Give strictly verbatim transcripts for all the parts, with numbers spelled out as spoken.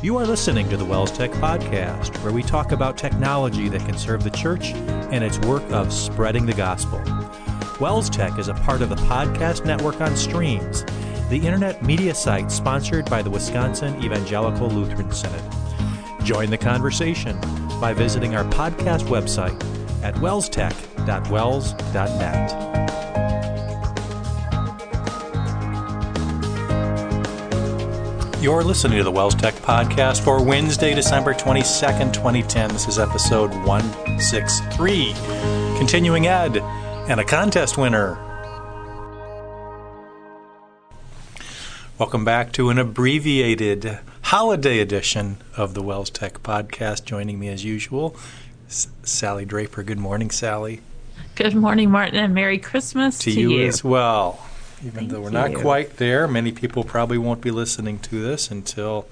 You are listening to the Wells Tech Podcast, where we talk about technology that can serve the church and its work of spreading the gospel. Wells Tech is a part of the Podcast Network on Streams, the internet media site sponsored by the Wisconsin Evangelical Lutheran Synod. Join the conversation by visiting our podcast website at wells tech dot wells dot net. You're listening to the Wells Tech Podcast for Wednesday, December twenty-second, twenty ten. This is episode one sixty-three. Continuing Ed and a contest winner. Welcome back to an abbreviated holiday edition of the Wells Tech Podcast. Joining me as usual, S- Sally Draper. Good morning, Sally. Good morning, Martin, and Merry Christmas to, to you. you as well. Even Thank though we're you. not quite there, many people probably won't be listening to this until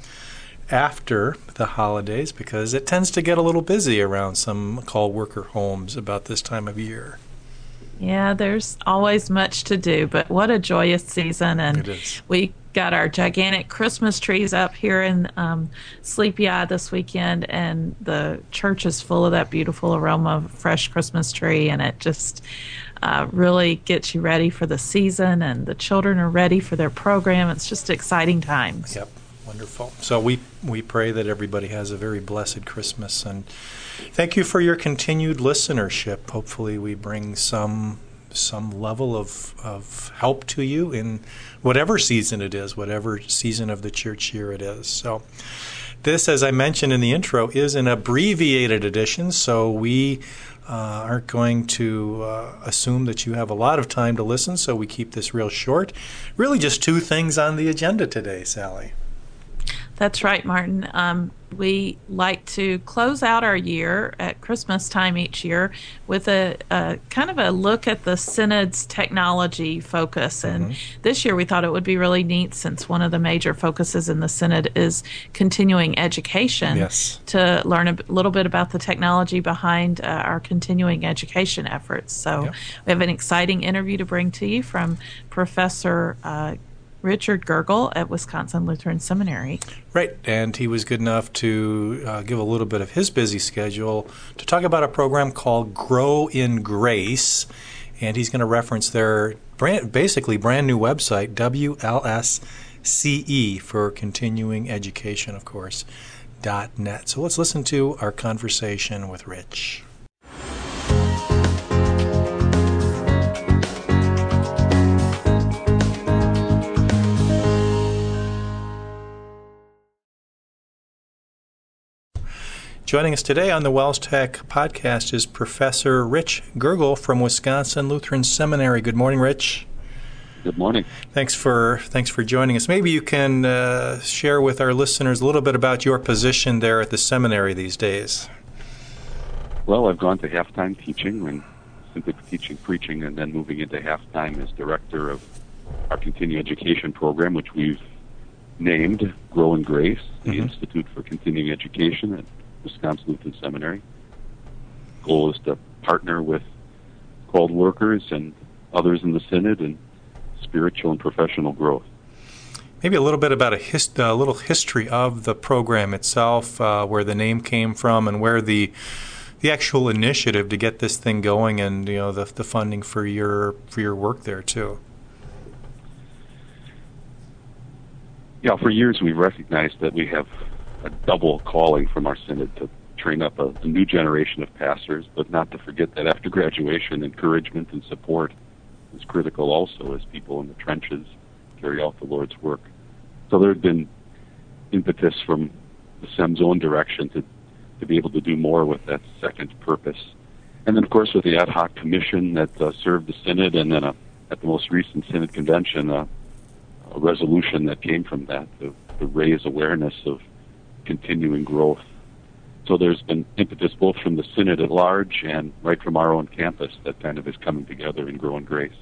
after the holidays because it tends to get a little busy around some call worker homes about this time of year. Yeah, there's always much to do, but what a joyous season. And It is. We got our gigantic Christmas trees up here in um, Sleepy Eye this weekend, and the church is full of that beautiful aroma of fresh Christmas tree, and it just uh, really gets you ready for the season, and the children are ready for their program. It's just exciting times. Yep, wonderful. So we, we pray that everybody has a very blessed Christmas, and thank you for your continued listenership. Hopefully we bring some some level of, of help to you in whatever season it is, whatever season of the church year it is. So this, as I mentioned in the intro, is an abbreviated edition, so we uh, aren't going to uh, assume that you have a lot of time to listen, so we keep this real short. Really just two things on the agenda today, Sally. That's right, Martin. Um, we like to close out our year at Christmas time each year with a, a kind of a look at the Synod's technology focus. And mm-hmm. this year we thought it would be really neat, since one of the major focuses in the Synod is continuing education, yes. to learn a little bit about the technology behind uh, our continuing education efforts. So yep. we have an exciting interview to bring to you from Professor uh, Richard Gergel at Wisconsin Lutheran Seminary. Right, and he was good enough to uh, give a little bit of his busy schedule to talk about a program called Grow in Grace, and he's going to reference their brand, basically brand new website, W L S C E, for continuing education, of course, dot net. So let's listen to our conversation with Rich. Joining us today on the Wells Tech Podcast is Professor Rich Gergel from Wisconsin Lutheran Seminary. Good morning, Rich. Good morning. Thanks for thanks for joining us. Maybe you can uh, share with our listeners a little bit about your position there at the seminary these days. Well, I've gone to halftime teaching, and simply teaching, preaching, and then moving into halftime as director of our continuing education program, which we've named Grow in Grace, the mm-hmm. Institute for Continuing Education at Wisconsin Lutheran Seminary. Goal is to partner with called workers and others in the Synod in spiritual and professional growth. Maybe a little bit about a, hist- a little history of the program itself, uh, where the name came from, and where the the actual initiative to get this thing going, and you know the the funding for your for your work there too. Yeah, for years we've recognized that we have a double calling from our Synod to train up a, a new generation of pastors, but not to forget that after graduation, encouragement and support is critical also as people in the trenches carry out the Lord's work. So there had been impetus from the S E M's own direction to, to be able to do more with that second purpose. And then, of course, with the ad hoc commission that uh, served the Synod, and then a, at the most recent Synod convention, uh, a resolution that came from that to, to raise awareness of continuing growth. So there's been impetus both from the Synod at large and right from our own campus that kind of is coming together in Grow in Grace.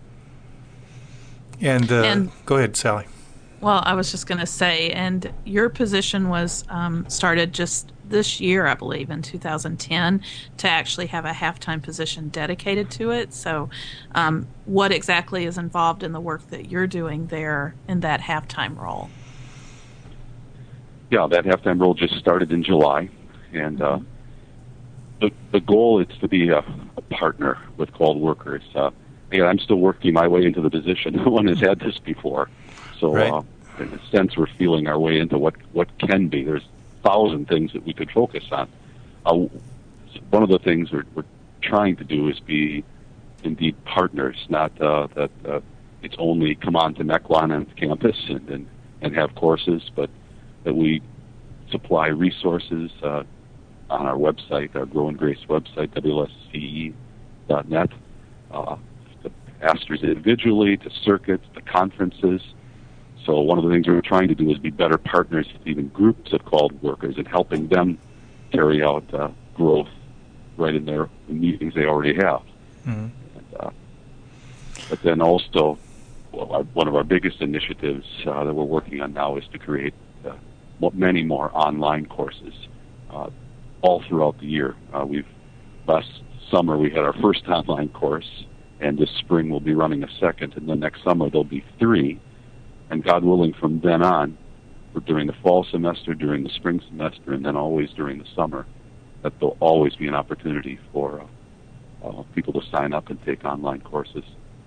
And, uh, and go ahead, Sally. Well, I was just going to say, and your position was um, started just this year, I believe, in two thousand ten, to actually have a halftime position dedicated to it. So um, what exactly is involved in the work that you're doing there in that halftime role? yeah, that halftime role just started in July, and uh, the the goal is to be a, a partner with called workers. Uh, again, I'm still working my way into the position. No one has had this before, so Right. uh, in a sense, we're feeling our way into what what can be. There's a thousand things that we could focus on. Uh, one of the things we're, we're trying to do is be indeed partners, not uh, that uh, it's only come on to Mequon campus and, and and have courses, but that we supply resources uh, on our website, our Grow in Grace website, W L S C E dot net, uh, to pastors individually, to circuits, to conferences. So one of the things we're trying to do is be better partners with even groups of called workers and helping them carry out uh, growth right in their meetings they already have. Mm-hmm. And, uh, but then also, well, our, one of our biggest initiatives uh, that we're working on now is to create uh, many more online courses uh, all throughout the year. Uh, we've last summer we had our first online course, and this spring we'll be running a second, and then next summer there'll be three. And God willing, from then on, for during the fall semester, during the spring semester, and then always during the summer, that there'll always be an opportunity for uh, uh, people to sign up and take online courses.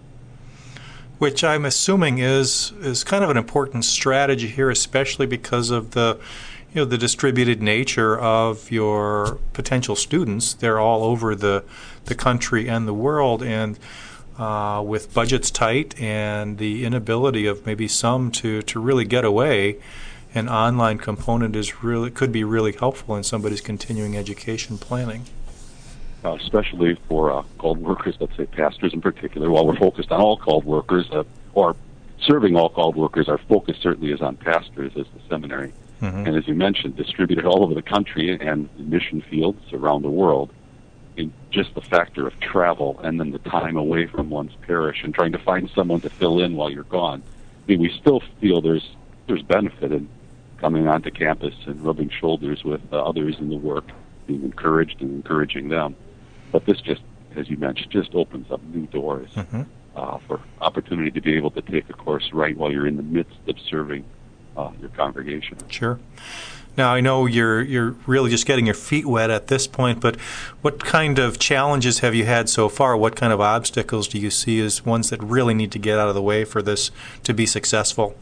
Which I'm assuming is is kind of an important strategy here, especially because of the you know the distributed nature of your potential students. They're all over the the country and the world, and uh, with budgets tight and the inability of maybe some to, to really get away, an online component is really could be really helpful in somebody's continuing education planning. Uh, especially for uh, called workers, let's say pastors in particular. While we're focused on all called workers, uh, or serving all called workers, our focus certainly is on pastors as the seminary. Mm-hmm. And as you mentioned, distributed all over the country and mission fields around the world. In just the factor of travel and then the time away from one's parish and trying to find someone to fill in while you're gone. I mean, we still feel there's there's benefit in coming onto campus and rubbing shoulders with uh, others in the work, being encouraged and encouraging them. But this just, as you mentioned, just opens up new doors mm-hmm. uh, for opportunity to be able to take a course right while you're in the midst of serving uh, your congregation. Sure. Now, I know you're you're really just getting your feet wet at this point, but what kind of challenges have you had so far? What kind of obstacles do you see as ones that really need to get out of the way for this to be successful?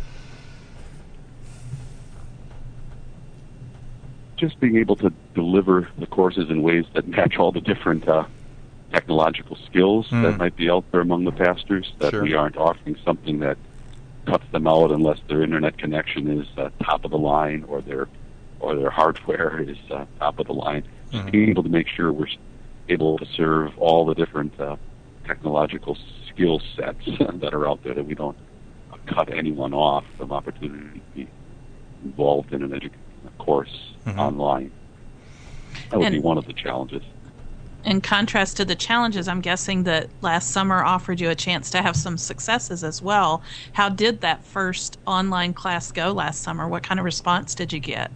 Just being able to deliver the courses in ways that match all the different uh, technological skills mm. that might be out there among the pastors, that sure. we aren't offering something that cuts them out unless their internet connection is uh, top of the line or their or their hardware is uh, top of the line. Just mm-hmm. being able to make sure we're able to serve all the different uh, technological skill sets that are out there, that we don't uh, cut anyone off from opportunity to be involved in an education course mm-hmm. online. That would and, be one of the challenges. In contrast to the challenges, I'm guessing that last summer offered you a chance to have some successes as well. How did that first online class go last summer? What kind of response did you get?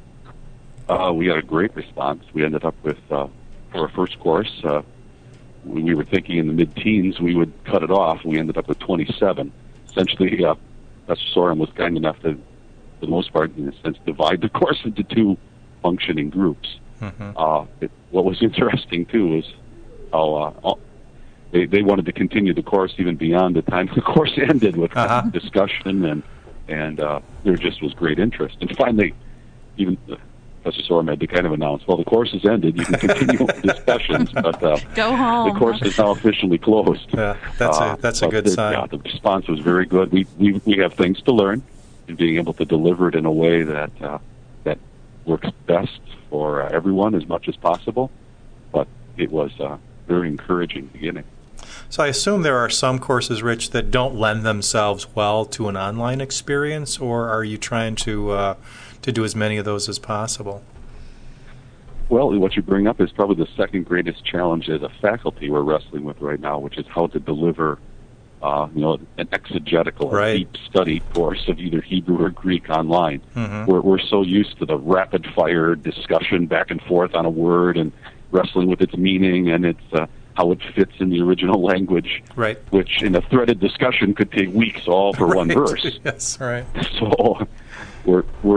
Uh, we had a great response. We ended up with, uh, for our first course, uh, we, we were thinking in the mid-teens we would cut it off. We ended up with twenty-seven. Essentially, uh, Pastor Sorum was kind enough to, for the most part, in a sense, divide the course into two functioning groups. Mm-hmm. Uh, it, what was interesting, too, is how uh, all, they, they wanted to continue the course even beyond the time the course ended with uh-huh. discussion, and and uh, there just was great interest. And finally, even uh, Professor Sorum had to kind of announce, well, the course has ended. You can continue with discussions, but uh, Go home. the course is now officially closed. Yeah, that's uh, a, that's a good the, sign. Yeah, the response was very good. We, we, we have things to learn, and being able to deliver it in a way that uh, that works best for uh, everyone as much as possible, but it was a very encouraging beginning. So I assume there are some courses, Rich, that don't lend themselves well to an online experience, or are you trying to uh, to do as many of those as possible? Well, what you bring up is probably the second greatest challenge as a faculty we're wrestling with right now, which is how to deliver Uh, you know, an exegetical, right. deep study course of either Hebrew or Greek online. Mm-hmm. We're, we're so used to the rapid-fire discussion back and forth on a word and wrestling with its meaning and its uh, how it fits in the original language, right. which in a threaded discussion could take weeks all for right. one verse. Yes, right. So we're we're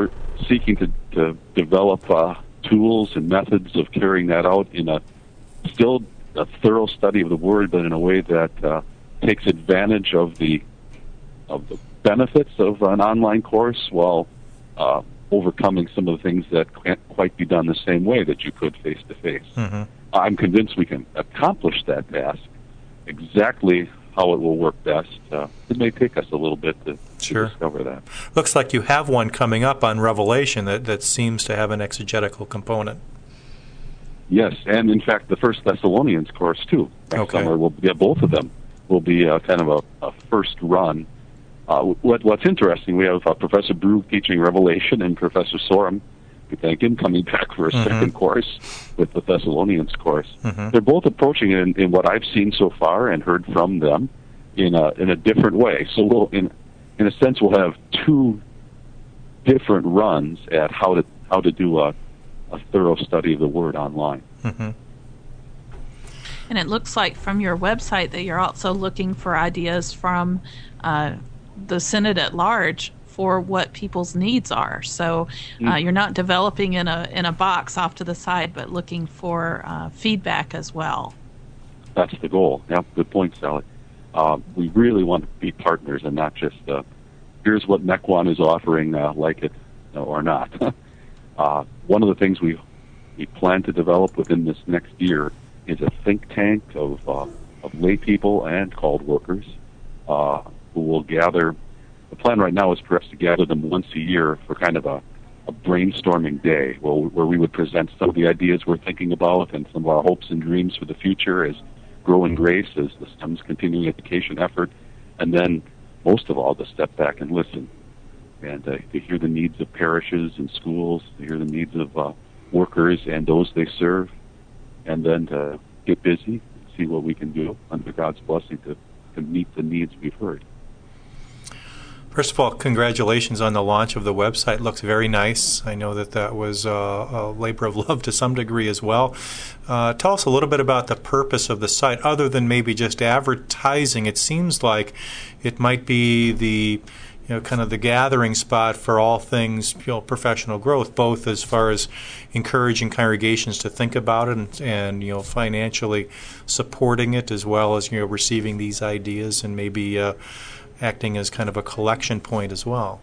seeking to, to develop uh, tools and methods of carrying that out in a still a thorough study of the Word, but in a way that uh, takes advantage of the of the benefits of an online course while uh, overcoming some of the things that can't quite be done the same way that you could face to face. I'm convinced we can accomplish that task. Exactly how it will work best, uh, it may take us a little bit to, Sure. to discover that. Looks like you have one coming up on Revelation that, that seems to have an exegetical component. Yes, and in fact, the First Thessalonians course too. Next Okay. summer, we'll yeah, both of them will be uh, kind of a, a first run. Uh, what, what's interesting, we have uh, Professor Brew teaching Revelation, and Professor Sorum, we thank him, coming back for a Mhm. second course with the Thessalonians course. Mhm. They're both approaching it in, in what I've seen so far and heard from them in a in a different way. So we'll, in in a sense, we'll have two different runs at how to how to do a a thorough study of the Word online. Mm-hmm. And it looks like from your website that you're also looking for ideas from uh, the Synod at large for what people's needs are. So uh, Mm. you're not developing in a in a box off to the side, but looking for uh, feedback as well. That's the goal. Yeah, good point, Sally. Uh, we really want to be partners and not just, uh, here's what Mequon is offering, uh, like it or not. uh, one of the things we we plan to develop within this next year is a think tank of, uh, of lay people and called workers uh, who will gather. The plan right now is for us to gather them once a year for kind of a, a brainstorming day where, where we would present some of the ideas we're thinking about and some of our hopes and dreams for the future as Grow in Grace, as the STEM's continuing education effort, and then, most of all, to step back and listen and uh, to hear the needs of parishes and schools, to hear the needs of uh, workers and those they serve, and then to get busy, see what we can do under God's blessing to, to meet the needs we've heard. First of all, congratulations on the launch of the website. It looks very nice. I know that that was uh, a labor of love to some degree as well. Uh, tell us a little bit about the purpose of the site, other than maybe just advertising. It seems like it might be the, you know, kind of the gathering spot for all things, you know, professional growth, both as far as encouraging congregations to think about it and, and you know, financially supporting it, as well as, you know, receiving these ideas and maybe uh, acting as kind of a collection point as well.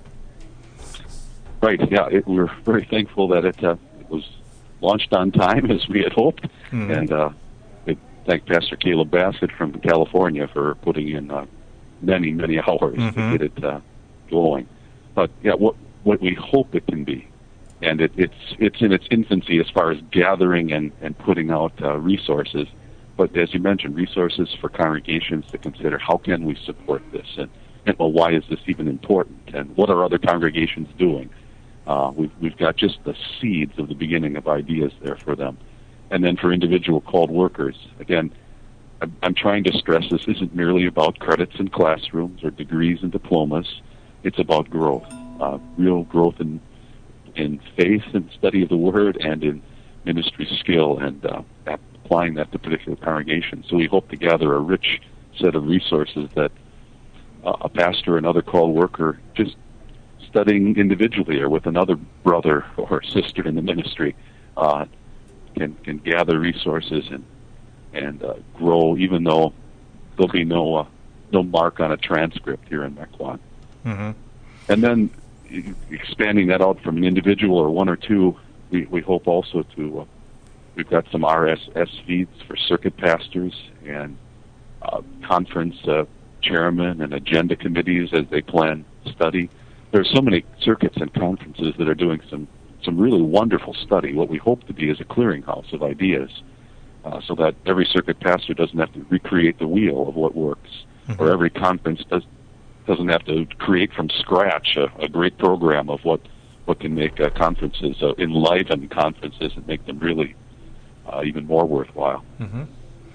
Right, yeah, it, we're very thankful that it, uh, it was launched on time as we had hoped, Mm-hmm. and uh, we thank Pastor Caleb Bassett from California for putting in uh, many, many hours Mm-hmm. to get it uh, going. But yeah, what what we hope it can be, and it, it's it's in its infancy as far as gathering and, and putting out uh, resources. But as you mentioned, resources for congregations to consider how can we support this, and, and well, why is this even important, and what are other congregations doing? Uh, we've we've got just the seeds of the beginning of ideas there for them, and then for individual called workers. Again, I'm, I'm trying to stress this isn't merely about credits in classrooms or degrees and diplomas. It's about growth, uh, real growth in in faith and study of the Word, and in ministry skill, and uh, applying that to particular congregations. So we hope to gather a rich set of resources that uh, a pastor, another called worker, just studying individually or with another brother or sister in the ministry, uh, can can gather resources and and uh, grow, even though there'll be no uh, no mark on a transcript here in Mequon. Mm-hmm. And then expanding that out from an individual or one or two, we, we hope also to, uh, we've got some R S S feeds for circuit pastors and uh, conference uh, chairmen and agenda committees as they plan study. There are so many circuits and conferences that are doing some, some really wonderful study. What we hope to be is a clearinghouse of ideas, uh, so that every circuit pastor doesn't have to recreate the wheel of what works, Mm-hmm. or every conference does doesn't have to create from scratch a, a great program of what, what can make uh, conferences, uh, enliven conferences, and make them really uh, even more worthwhile. Mm-hmm.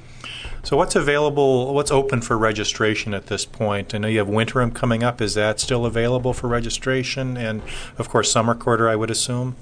So what's available, what's open for registration at this point? I know you have Winterim coming up. Is that still available for registration? And, of course, Summer Quarter, I would assume?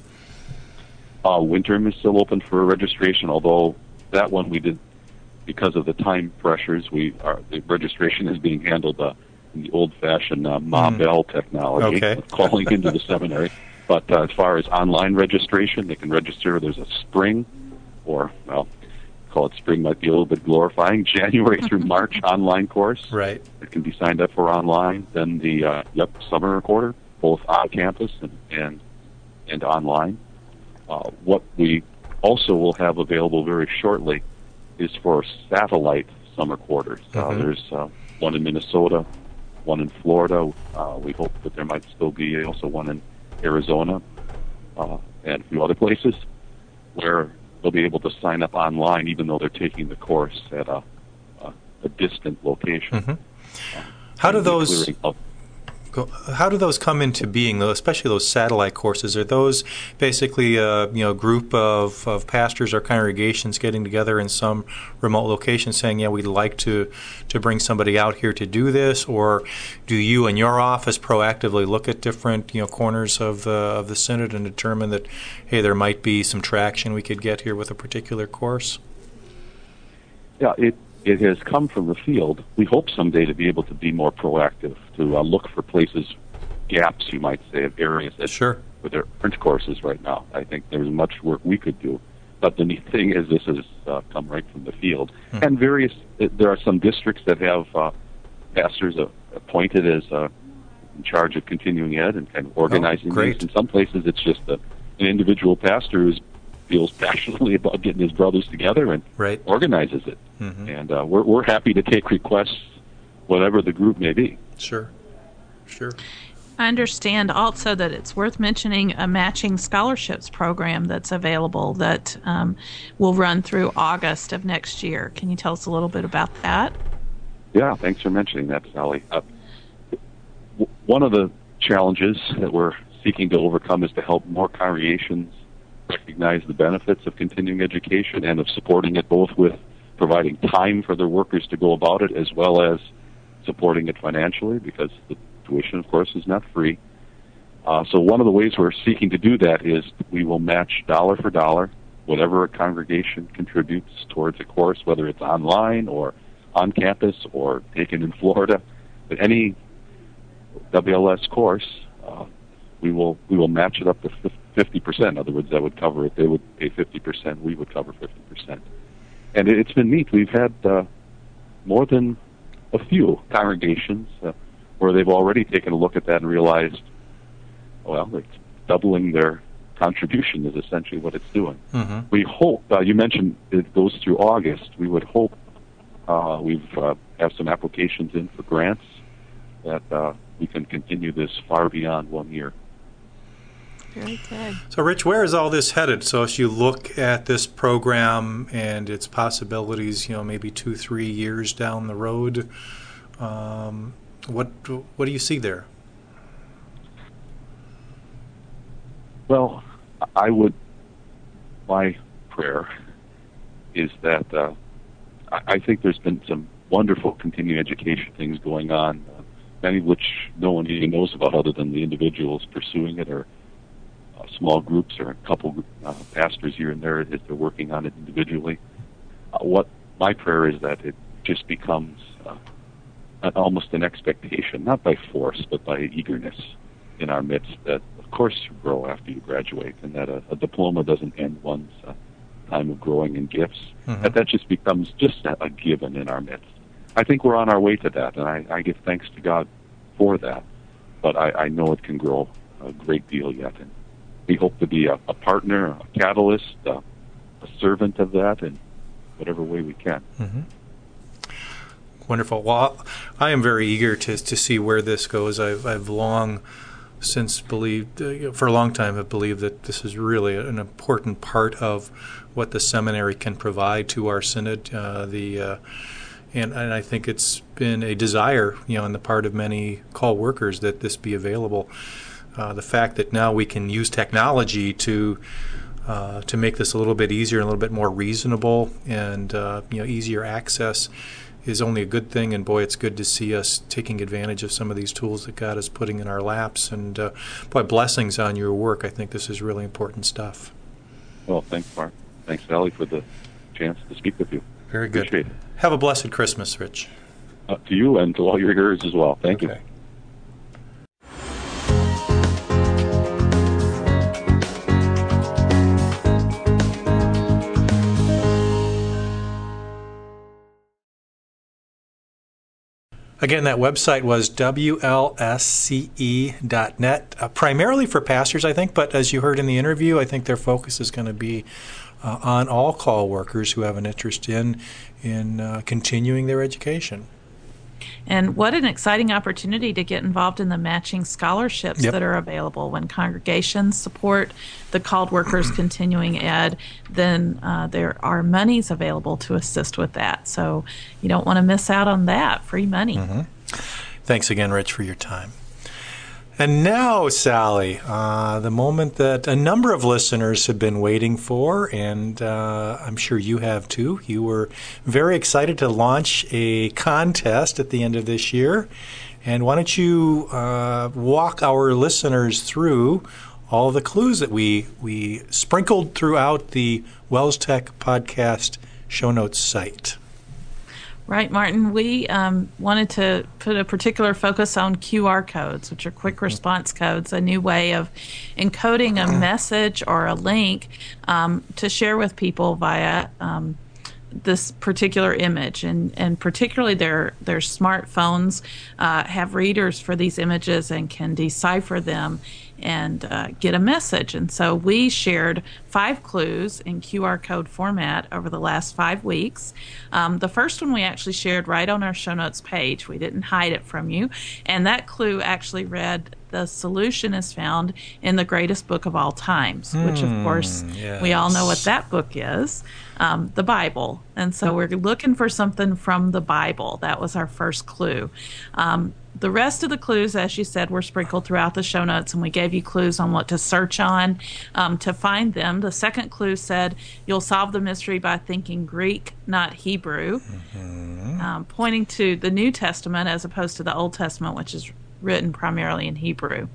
Uh, Winterim is still open for registration, although that one we did, because of the time pressures, we are, the registration is being handled uh, the old-fashioned uh, Ma Mm. Bell technology, Okay. of calling into the seminary. But uh, as far as online registration, they can register. There's a spring, or, well, call it spring might be a little bit glorifying, January through March online course. Right. It can be signed up for online. Then the, uh, yep, summer quarter, both on campus and, and, and online. Uh, what we also will have available very shortly is for satellite summer quarters. Uh, Mm-hmm. there's uh, one in Minnesota, one in Florida. Uh, we hope that there might still be also one in Arizona uh, and a few other places where they'll be able to sign up online even though they're taking the course at a, a, a distant location. Mm-hmm. Uh, How do and we're those clearing up- go- how do those come into being, though, especially those satellite courses? Are those basically a you know group of, of pastors or congregations getting together in some remote location saying, yeah, we'd like to, to bring somebody out here to do this? Or do you and your office proactively look at different you know corners of the, of the synod and determine that, hey, there might be some traction we could get here with a particular course? Yeah, it, it has come from the field. We hope someday to be able to be more proactive, to uh, look for places, gaps, you might say, of areas that Sure. where there aren't courses right now. I think there's much work we could do. But the neat thing is this has uh, come right from the field. Hmm. And various, there are some districts that have uh, pastors uh, appointed as uh, in charge of continuing ed and kind of organizing great. these. In some places, it's just a, an individual pastor who feels passionately about getting his brothers together and Right. organizes it. Mm-hmm. And uh, we're, we're happy to take requests, whatever the group may be. Sure. Sure. I understand also that it's worth mentioning a matching scholarships program that's available that um, will run through August of next year. Can you tell us a little bit about that? Yeah, thanks for mentioning that, Sally. Uh, w- one of the challenges that we're seeking to overcome is to help more congregations recognize the benefits of continuing education and of supporting it both with providing time for their workers to go about it as well as supporting it financially, because the tuition, of course, is not free. Uh, so one of the ways we're seeking to do that is we will match dollar for dollar whatever a congregation contributes towards a course, whether it's online or on campus or taken in Florida. But any W L S course, uh, we will we will match it up to fifty percent. In other words, that would cover it. They would pay fifty percent. We would cover fifty percent. And it's been neat. We've had uh, more than a few congregations uh, where they've already taken a look at that and realized, well, it's doubling their contribution is essentially what it's doing. Mm-hmm. We hope, uh, you mentioned it goes through August. We would hope uh, we've uh, have some applications in for grants that uh, we can continue this far beyond one year. Very good. So, Rich, where is all this headed? So, as you look at this program and its possibilities, you know, maybe two, three years down the road, um, what what do you see there? Well, I would. My prayer is that uh, I, I think there's been some wonderful continuing education things going on, uh, many of which no one even knows about other than the individuals pursuing it, or uh, small groups, or a couple uh, pastors here and there as they're working on it individually. Uh, what my prayer is that it just becomes uh, an, almost an expectation, not by force, but by eagerness in our midst, that of course you grow after you graduate, and that a, a diploma doesn't end one's uh, time of growing in gifts. Mm-hmm. That that just becomes just a, a given in our midst. I think we're on our way to that, and I, I give thanks to God for that. But I, I know it can grow a great deal yet, and we hope to be a, a partner, a catalyst, a, a servant of that in whatever way we can. Mm-hmm. Wonderful. Well, I am very eager to to see where this goes. I've, I've long since believed, uh, for a long time, have believed that this is really an important part of what the seminary can provide to our synod. Uh, the uh, and, and I think it's been a desire, you know, on the part of many call workers that this be available. Uh, the fact that now we can use technology to uh, to make this a little bit easier and a little bit more reasonable and uh, you know easier access is only a good thing. And boy, it's good to see us taking advantage of some of these tools that God is putting in our laps. And uh, boy, blessings on your work. I think this is really important stuff. Well, thanks, Mark. Thanks, Sally, for the chance to speak with you. Very good. Appreciate it. Have a blessed Christmas, Rich. Uh, to you and to all your hearers as well. Thank okay. you. Again, that website was W L S C E dot net, uh, primarily for pastors, I think, but as you heard in the interview, I think their focus is going to be uh, on all call workers who have an interest in, in uh, continuing their education. And what an exciting opportunity to get involved in the matching scholarships Yep. that are available. When congregations support the called workers continuing ed, then uh, there are monies available to assist with that. So you don't want to miss out on that free money. Mm-hmm. Thanks again, Rich, for your time. And now, Sally, uh, the moment that a number of listeners have been waiting for, and uh, I'm sure you have too. You were very excited to launch a contest at the end of this year. And why don't you uh, walk our listeners through all the clues that we, we sprinkled throughout the Wells Tech Podcast show notes site? Right, Martin. We um, wanted to put a particular focus on Q R codes, which are quick response codes, a new way of encoding a message or a link um, to share with people via um, this particular image. And, and particularly their, their smartphones uh, have readers for these images and can decipher them and uh, get a message. And so we shared five clues in Q R code format over the last five weeks. Um, the first one we actually shared right on our show notes page. We didn't hide it from you. And that clue actually read, "The solution is found in the greatest book of all times," which of course yes. we all know what that book is, um, the Bible. And so we're looking for something from the Bible. That was our first clue. Um, The rest of the clues, as you said, were sprinkled throughout the show notes, and we gave you clues on what to search on um, to find them. The second clue said you'll solve the mystery by thinking Greek, not Hebrew, mm-hmm. um, pointing to the New Testament as opposed to the Old Testament, which is written primarily in Hebrew.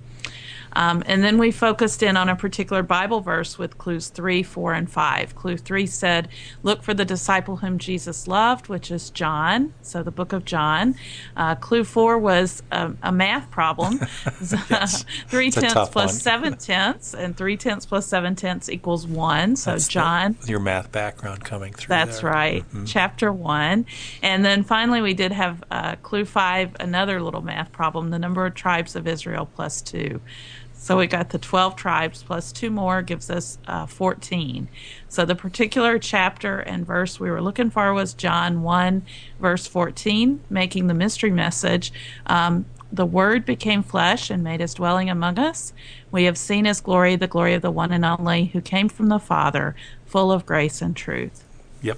Um, and then we focused in on a particular Bible verse with clues three, four, and five. Clue three said, look for the disciple whom Jesus loved, which is John, so the book of John. Uh, clue four was a, a math problem. Yes. three It's a tenths tough plus one. seven tenths, and three tenths plus seven tenths equals one. So That's John. the, your math background coming through. That's there. right. Mm-hmm. Chapter one. And then finally we did have uh, clue five, another little math problem, the number of tribes of Israel plus two. So we got the twelve tribes plus two more gives us uh, fourteen. So the particular chapter and verse we were looking for was John one, verse fourteen, making the mystery message. Um, the Word became flesh and made his dwelling among us. We have seen his glory, the glory of the one and only, who came from the Father, full of grace and truth. Yep.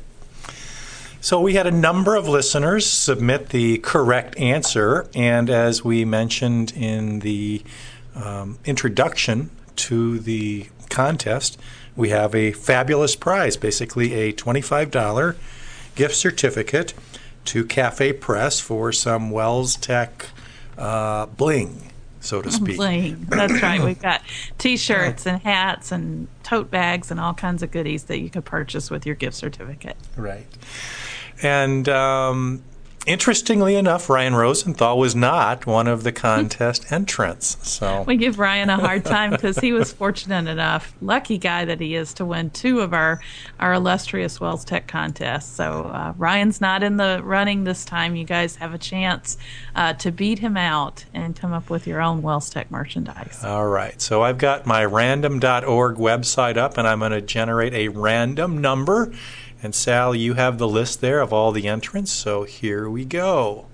So we had a number of listeners submit the correct answer, and as we mentioned in the um, introduction to the contest, we have a fabulous prize, basically a twenty-five dollars gift certificate to Cafe Press for some Wells Tech uh, bling, so to speak. Bling. That's right. We've got T-shirts and hats and tote bags and all kinds of goodies that you could purchase with your gift certificate. Right. And um, interestingly enough, Ryan Rosenthal was not one of the contest entrants. So We give Ryan a hard time because he was fortunate enough, lucky guy that he is, to win two of our, our illustrious Wells Tech contests. So uh, Ryan's not in the running this time. You guys have a chance uh, to beat him out and come up with your own Wells Tech merchandise. All right. So I've got my random dot org website up, and I'm going to generate a random number. And Sal, you have the list there of all the entrants, so here we go.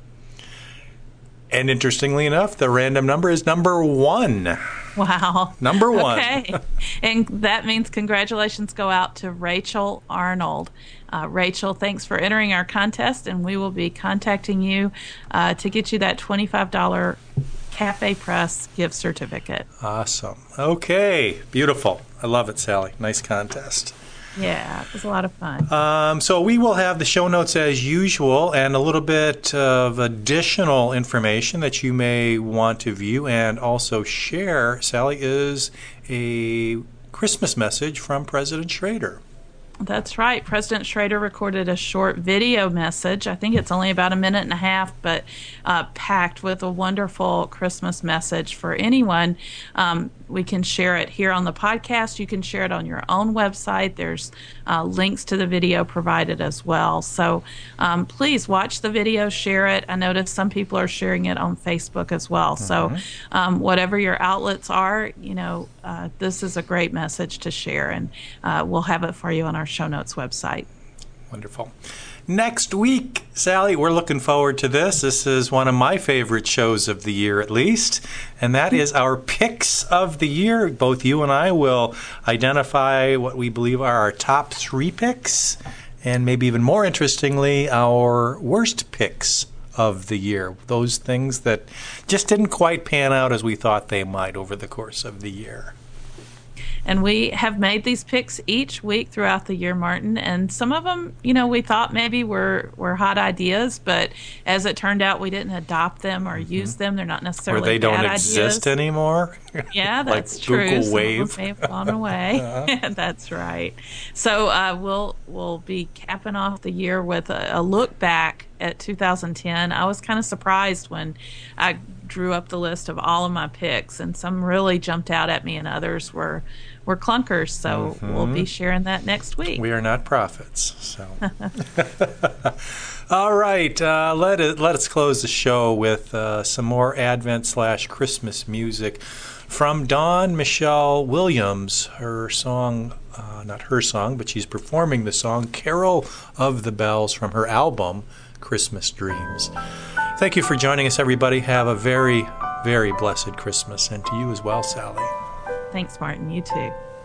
And interestingly enough, the random number is number one. Wow. Number one. Okay. And that means congratulations go out to Rachel Arnold. Uh, Rachel, thanks for entering our contest, and we will be contacting you uh, to get you that twenty-five dollars Cafe Press gift certificate. Awesome. Okay. Beautiful. I love it, Sally. Nice contest. Yeah, it was a lot of fun. Um, so we will have the show notes as usual and a little bit of additional information that you may want to view and also share. Sally, is a Christmas message from President Schrader. That's right. President Schrader recorded a short video message. I think it's only about a minute and a half, but uh, packed with a wonderful Christmas message for anyone. Um, we can share it here on the podcast. You can share it on your own website. There's uh, links to the video provided as well. So um, please watch the video, share it. I noticed some people are sharing it on Facebook as well. Mm-hmm. So um, whatever your outlets are, you know, uh, this is a great message to share, and uh, we'll have it for you on our show notes website. Wonderful. Next week, Sally, we're looking forward to this. This is one of my favorite shows of the year, at least, and that is our picks of the year. Both you and I will identify what we believe are our top three picks, and maybe even more interestingly, our worst picks of the year. Those things that just didn't quite pan out as we thought they might over the course of the year. And we have made these picks each week throughout the year, Martin. And some of them, you know, we thought maybe were, were hot ideas, but as it turned out, we didn't adopt them or mm-hmm. use them. They're not necessarily or they don't bad exist ideas. anymore. Yeah, that's like true. Google some Wave. of them may have gone away. uh-huh. That's right. So uh, we'll we'll be capping off the year with a, a look back at two thousand ten. I was kind of surprised when I drew up the list of all of my picks, and some really jumped out at me, and others were were clunkers. So mm-hmm. we'll be sharing that next week. We are not prophets, so. All right, uh, let it let us close the show with uh, some more Advent slash Christmas music from Dawn Michelle Williams. Her song, uh, not her song, but she's performing the song "Carol of the Bells" from her album Christmas Dreams. Thank you for joining us, everybody. Have a very, very blessed Christmas, and to you as well, Sally. Thanks, Martin. You too.